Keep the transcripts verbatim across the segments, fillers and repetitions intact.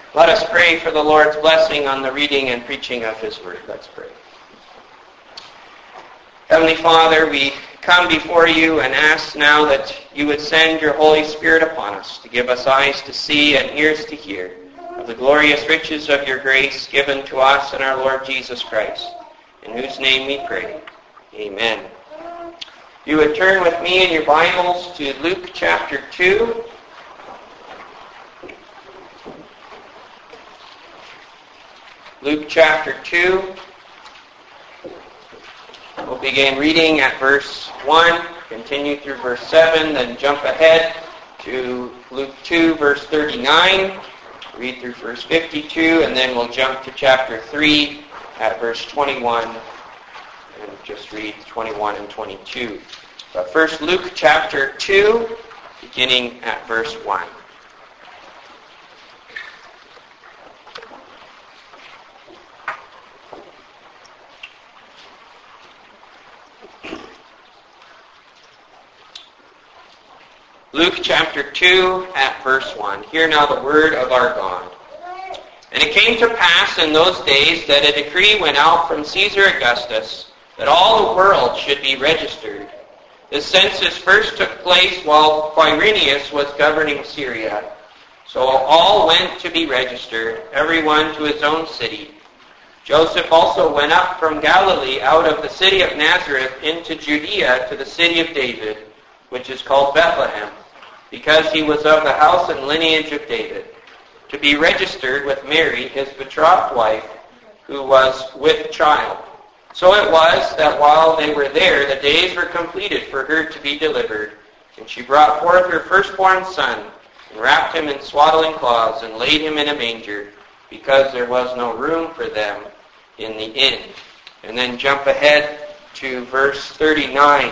Let us pray for the Lord's blessing on the reading and preaching of His Word. Let's pray. Heavenly Father, we come before you and ask now that you would send your Holy Spirit upon us to give us eyes to see and ears to hear of the glorious riches of your grace given to us in our Lord Jesus Christ, in whose name we pray. Amen. You would turn with me in your Bibles to Luke chapter two. Luke chapter two. We'll begin reading at verse one, continue through verse seven, then jump ahead to Luke two, verse thirty-nine, read through verse fifty-two, and then we'll jump to chapter three at verse twenty-one, and just read twenty-one and twenty-two. But first, Luke chapter two, beginning at verse one. Luke chapter two at verse one. Hear now the word of our God. And it came to pass in those days that a decree went out from Caesar Augustus that all the world should be registered. The census first took place while Quirinius was governing Syria. So all went to be registered, everyone to his own city. Joseph also went up from Galilee out of the city of Nazareth into Judea to the city of David, which is called Bethlehem, because he was of the house and lineage of David, to be registered with Mary, his betrothed wife, who was with child. So it was that while they were there, the days were completed for her to be delivered. And she brought forth her firstborn son, and wrapped him in swaddling cloths, and laid him in a manger, because there was no room for them in the inn. And then jump ahead to verse thirty-nine.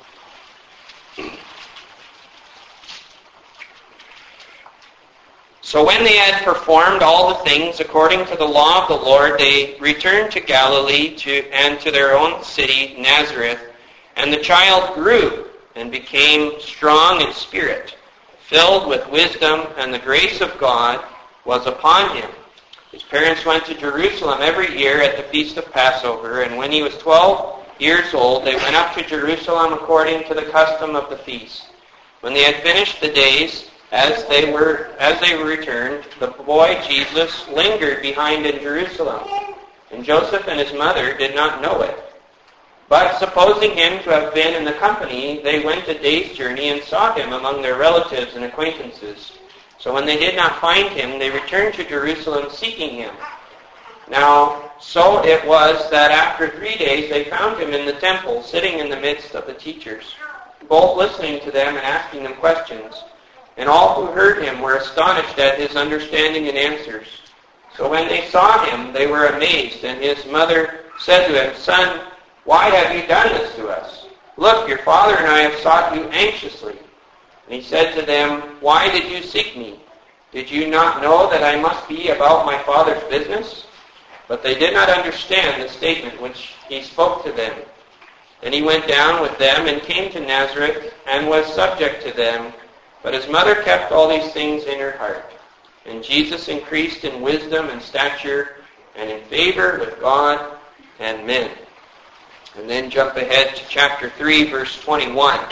So when they had performed all the things according to the law of the Lord, they returned to Galilee to, and to their own city, Nazareth. And the child grew and became strong in spirit, filled with wisdom, and the grace of God was upon him. His parents went to Jerusalem every year at the feast of Passover, and when he was twelve years old, they went up to Jerusalem according to the custom of the feast. When they had finished the days, As they were as they returned, the boy Jesus lingered behind in Jerusalem, and Joseph and his mother did not know it. But supposing him to have been in the company, they went a day's journey and sought him among their relatives and acquaintances. So when they did not find him, they returned to Jerusalem seeking him. Now, so it was that after three days they found him in the temple, sitting in the midst of the teachers, both listening to them and asking them questions. And all who heard him were astonished at his understanding and answers. So when they saw him, they were amazed, and his mother said to him, Son, why have you done this to us? Look, your father and I have sought you anxiously. And he said to them, Why did you seek me? Did you not know that I must be about my father's business? But they did not understand the statement which he spoke to them. Then he went down with them and came to Nazareth and was subject to them. But his mother kept all these things in her heart. And Jesus increased in wisdom and stature and in favor with God and men. And then jump ahead to chapter three, verse twenty-one.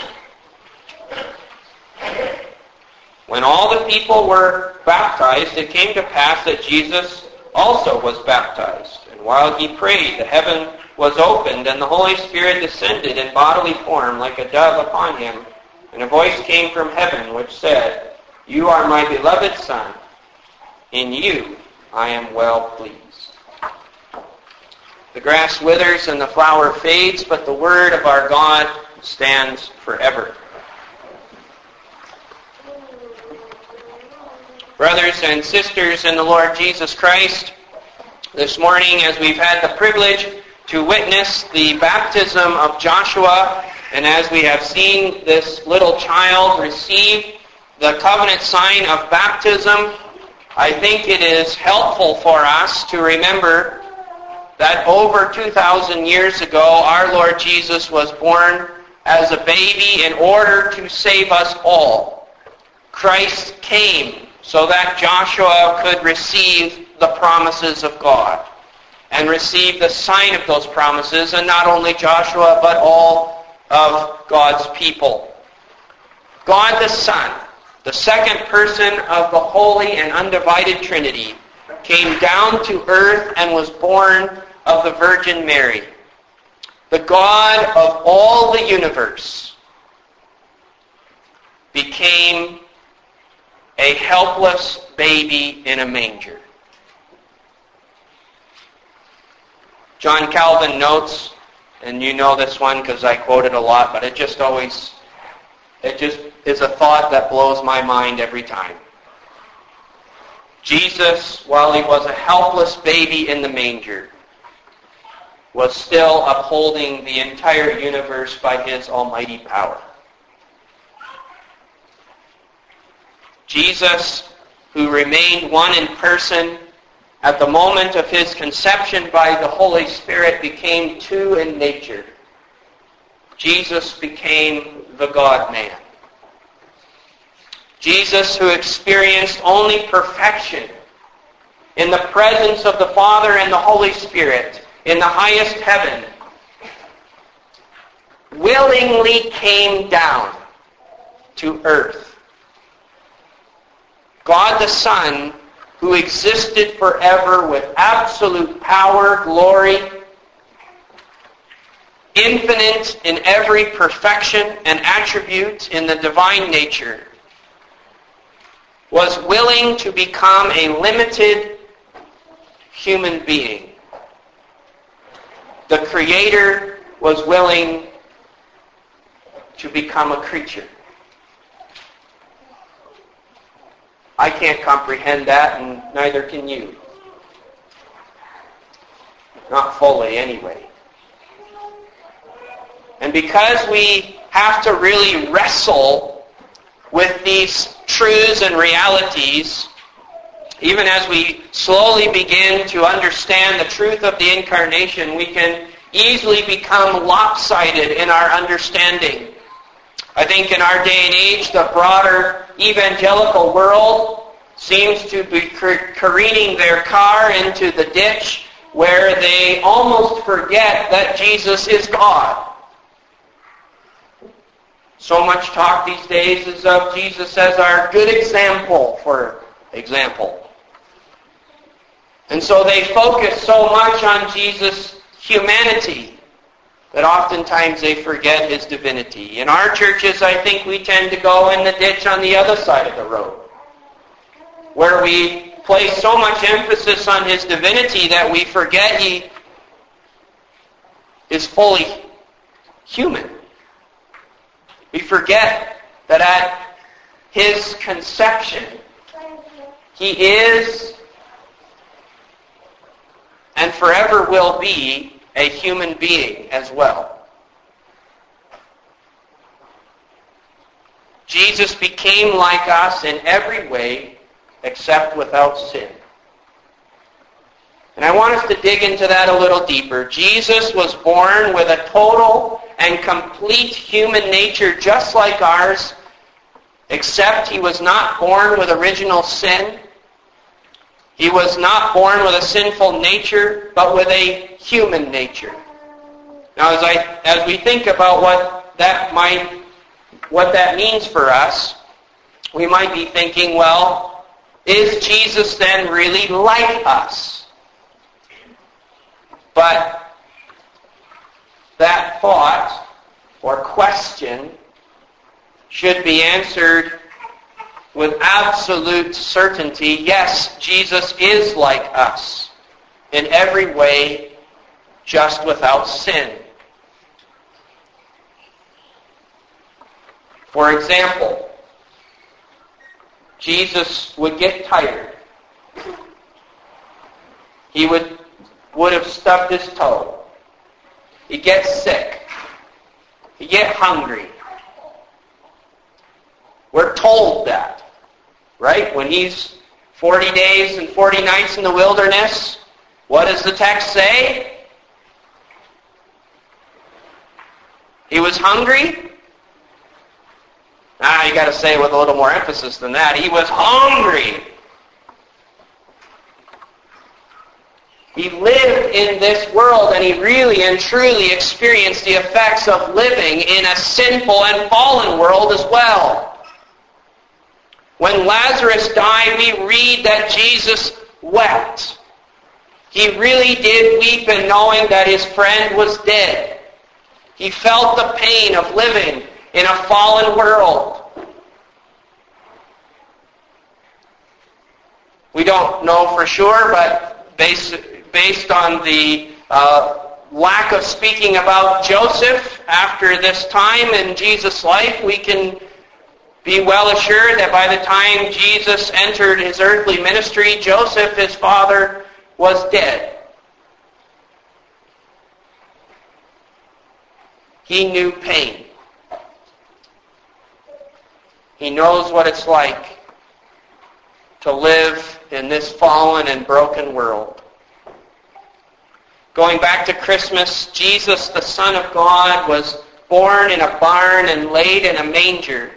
When all the people were baptized, it came to pass that Jesus also was baptized. And while he prayed, the heaven was opened, and the Holy Spirit descended in bodily form like a dove upon him. And a voice came from heaven which said, You are my beloved Son. In you I am well pleased. The grass withers and the flower fades, but the word of our God stands forever. Brothers and sisters in the Lord Jesus Christ, this morning as we've had the privilege to witness the baptism of Joshua, and as we have seen this little child receive the covenant sign of baptism, I think it is helpful for us to remember that over two thousand years ago, our Lord Jesus was born as a baby in order to save us all. Christ came so that Joshua could receive the promises of God and receive the sign of those promises, and not only Joshua, but all of God's people. God the Son, the second person of the Holy and Undivided Trinity, came down to earth and was born of the Virgin Mary. The God of all the universe became a helpless baby in a manger. John Calvin notes, and you know this one because I quote it a lot, but it just always, it just is a thought that blows my mind every time. Jesus, while he was a helpless baby in the manger, was still upholding the entire universe by his almighty power. Jesus, who remained one in person, at the moment of his conception by the Holy Spirit, became two in nature. Jesus became the God-man. Jesus, who experienced only perfection in the presence of the Father and the Holy Spirit in the highest heaven, willingly came down to earth. God the Son, who existed forever with absolute power, glory, infinite in every perfection and attribute in the divine nature, was willing to become a limited human being. The Creator was willing to become a creature. I can't comprehend that, and neither can you. Not fully, anyway. And because we have to really wrestle with these truths and realities, even as we slowly begin to understand the truth of the Incarnation, we can easily become lopsided in our understanding. I think in our day and age, the broader evangelical world seems to be careening their car into the ditch where they almost forget that Jesus is God. So much talk these days is of Jesus as our good example, for example. And so they focus so much on Jesus' humanity that oftentimes they forget his divinity. In our churches, I think we tend to go in the ditch on the other side of the road, where we place so much emphasis on his divinity that we forget he is fully human. We forget that at his conception, he is and forever will be a human being as well. Jesus became like us in every way except without sin. And I want us to dig into that a little deeper. Jesus was born with a total and complete human nature just like ours, except he was not born with original sin. He was not born with a sinful nature, but with a human nature. Now, as I as we think about what that might what that means for us, we might be thinking, well, is Jesus then really like us? But that thought or question should be answered with absolute certainty. Yes, Jesus is like us in every way, just without sin. For example, Jesus would get tired. He would, would have stubbed his toe. He'd get sick. He'd get hungry. We're told that, right? When he's forty days and forty nights in the wilderness, what does the text say? He was hungry? Ah, you got to say it with a little more emphasis than that. He was hungry. He lived in this world, and he really and truly experienced the effects of living in a sinful and fallen world as well. When Lazarus died, we read that Jesus wept. He really did weep in knowing that his friend was dead. He felt the pain of living in a fallen world. We don't know for sure, but based, based on the uh, lack of speaking about Joseph after this time in Jesus' life, we can be well assured that by the time Jesus entered his earthly ministry, Joseph, his father, was dead. He knew pain. He knows what it's like to live in this fallen and broken world. Going back to Christmas, Jesus, the Son of God, was born in a barn and laid in a manger.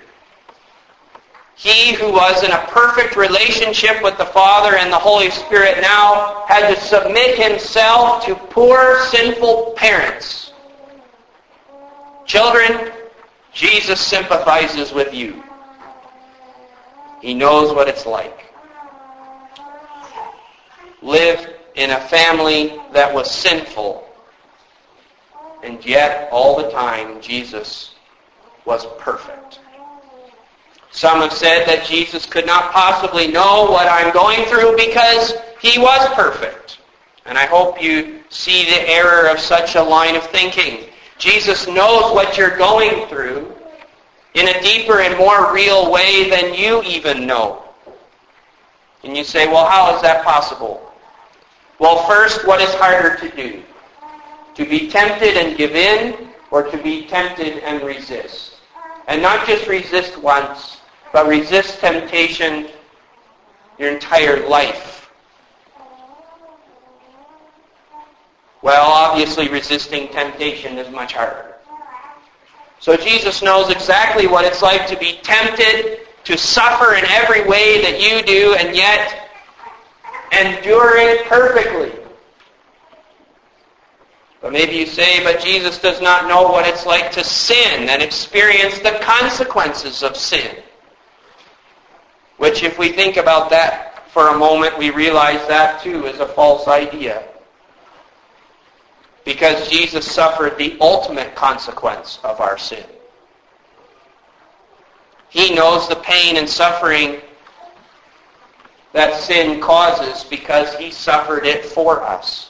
He who was in a perfect relationship with the Father and the Holy Spirit now had to submit himself to poor, sinful parents. Children, Jesus sympathizes with you. He knows what it's like. Live in a family that was sinful, and yet all the time Jesus was perfect. Some have said that Jesus could not possibly know what I'm going through because he was perfect. And I hope you see the error of such a line of thinking. Jesus knows what you're going through in a deeper and more real way than you even know. And you say, well, how is that possible? Well, first, what is harder to do? To be tempted and give in, or to be tempted and resist? And not just resist once, but resist temptation your entire life. Well, obviously resisting temptation is much harder. So Jesus knows exactly what it's like to be tempted, to suffer in every way that you do, and yet endure it perfectly. But maybe you say, but Jesus does not know what it's like to sin and experience the consequences of sin. Which, if we think about that for a moment, we realize that too is a false idea. Because Jesus suffered the ultimate consequence of our sin. He knows the pain and suffering that sin causes because he suffered it for us.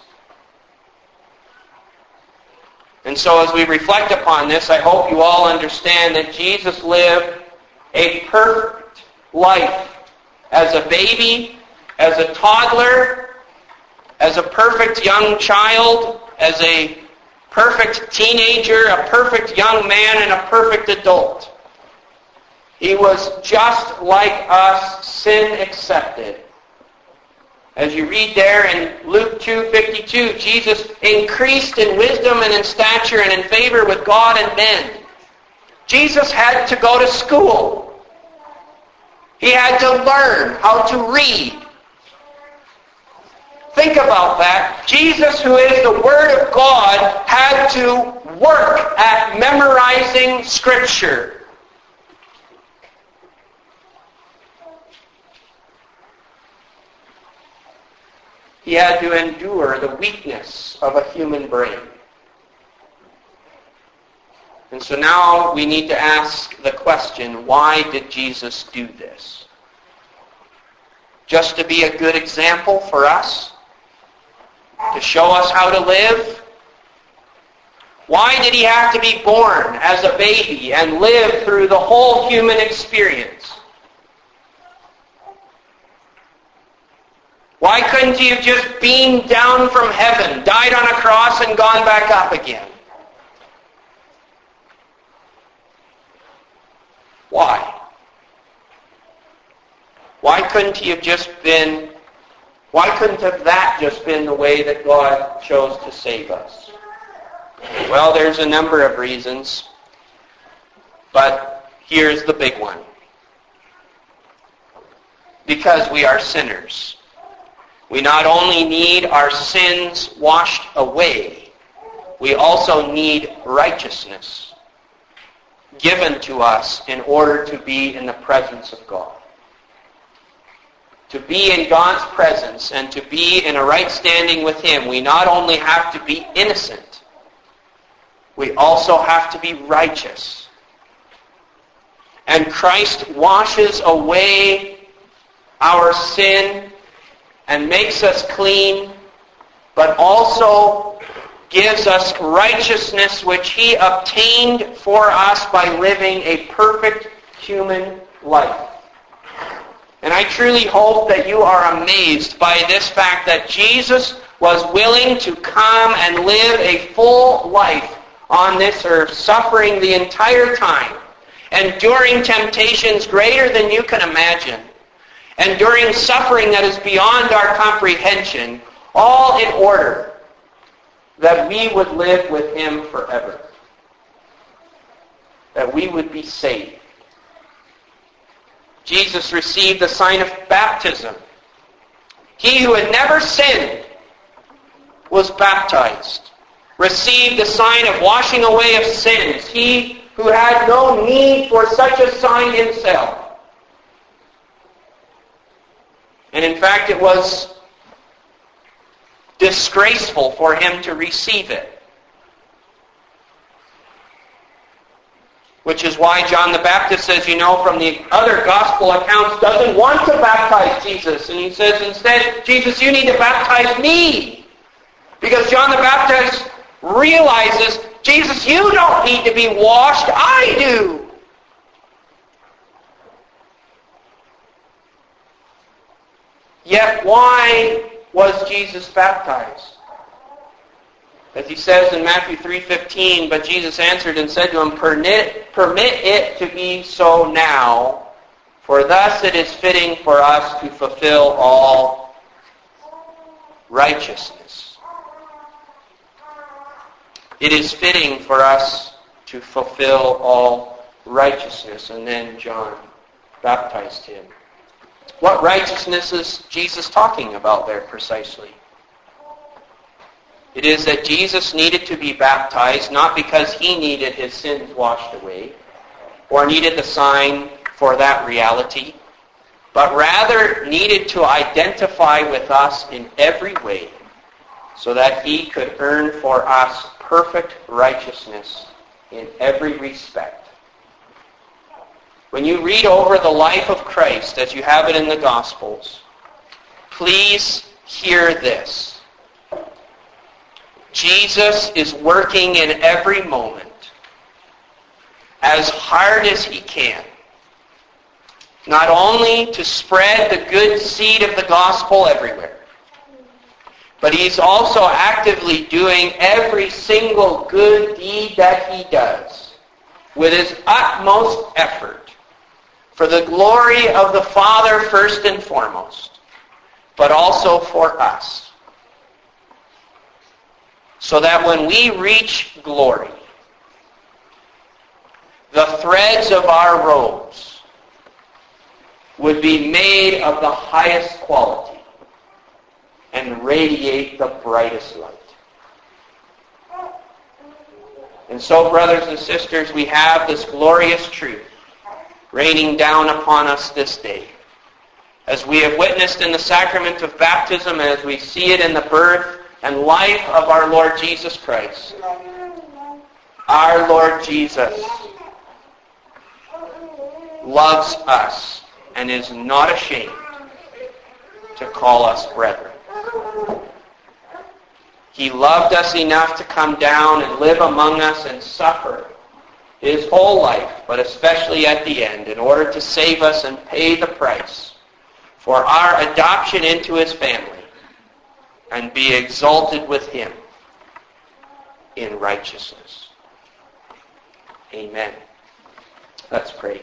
And so as we reflect upon this, I hope you all understand that Jesus lived a perfect life as a baby, as a toddler, as a perfect young child, as a perfect teenager, a perfect young man, and a perfect adult. He was just like us, sin accepted. As you read there in Luke two fifty-two, Jesus increased in wisdom and in stature and in favor with God and men. Jesus had to go to school. He had to learn how to read. Think about that. Jesus, who is the Word of God, had to work at memorizing Scripture. He had to endure the weakness of a human brain. And so now we need to ask the question, why did Jesus do this? Just to be a good example for us? To show us how to live? Why did he have to be born as a baby and live through the whole human experience? Why couldn't he have just beamed down from heaven, died on a cross, and gone back up again? Why? Why couldn't he have just been, why couldn't have that just been the way that God chose to save us? Well, there's a number of reasons, but here's the big one. Because we are sinners. We not only need our sins washed away, we also need righteousness given to us in order to be in the presence of God. To be in God's presence and to be in a right standing with Him, we not only have to be innocent, we also have to be righteous. And Christ washes away our sin and makes us clean, but also gives us righteousness which He obtained for us by living a perfect human life. And I truly hope that you are amazed by this fact that Jesus was willing to come and live a full life on this earth, suffering the entire time, enduring temptations greater than you can imagine, enduring suffering that is beyond our comprehension, all in order that we would live with Him forever, that we would be saved. Jesus received the sign of baptism. He who had never sinned was baptized, received the sign of washing away of sins. He who had no need for such a sign himself. And in fact, it was disgraceful for him to receive it. Which is why John the Baptist says, you know, from the other gospel accounts, doesn't want to baptize Jesus. And he says instead, Jesus, you need to baptize me. Because John the Baptist realizes, Jesus, you don't need to be washed, I do. Yet why was Jesus baptized? As he says in Matthew three fifteen, but Jesus answered and said to him, permit, permit it to be so now, for thus it is fitting for us to fulfill all righteousness. It is fitting for us to fulfill all righteousness. And then John baptized him. What righteousness is Jesus talking about there precisely? It is that Jesus needed to be baptized not because he needed his sins washed away or needed the sign for that reality, but rather needed to identify with us in every way so that he could earn for us perfect righteousness in every respect. When you read over the life of Christ as you have it in the Gospels, please hear this. Jesus is working in every moment as hard as he can, not only to spread the good seed of the gospel everywhere, but he's also actively doing every single good deed that he does with his utmost effort for the glory of the Father first and foremost, but also for us. So that when we reach glory, the threads of our robes would be made of the highest quality and radiate the brightest light. And so, brothers and sisters, we have this glorious truth raining down upon us this day. As we have witnessed in the sacrament of baptism, and as we see it in the birth and life of our Lord Jesus Christ. Our Lord Jesus loves us and is not ashamed to call us brethren. He loved us enough to come down and live among us and suffer his whole life, but especially at the end, in order to save us and pay the price for our adoption into his family, and be exalted with him in righteousness. Amen. Let's pray.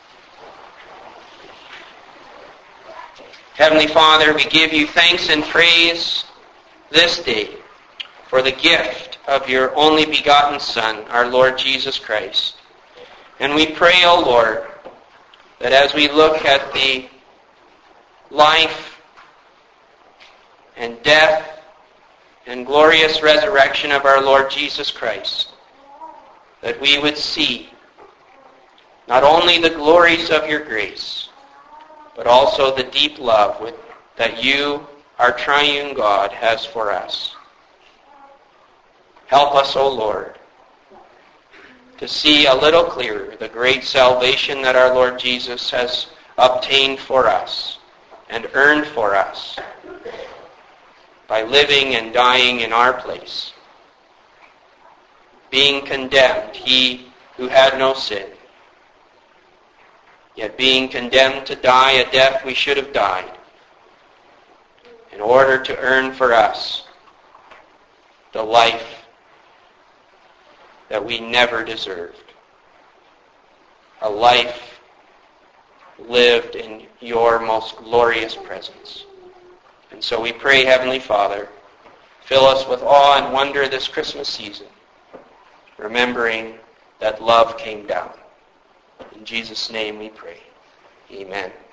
Heavenly Father, we give you thanks and praise this day for the gift of your only begotten Son, our Lord Jesus Christ. And we pray, O Lord, that as we look at the life and death and glorious resurrection of our Lord Jesus Christ, that we would see not only the glories of your grace, but also the deep love with, that you, our triune God, has for us. Help us, O Lord, to see a little clearer the great salvation that our Lord Jesus has obtained for us and earned for us by living and dying in our place, being condemned, he who had no sin, yet being condemned to die a death we should have died, in order to earn for us the life that we never deserved. A life lived in your most glorious presence. And so we pray, Heavenly Father, fill us with awe and wonder this Christmas season, remembering that love came down. In Jesus' name we pray. Amen.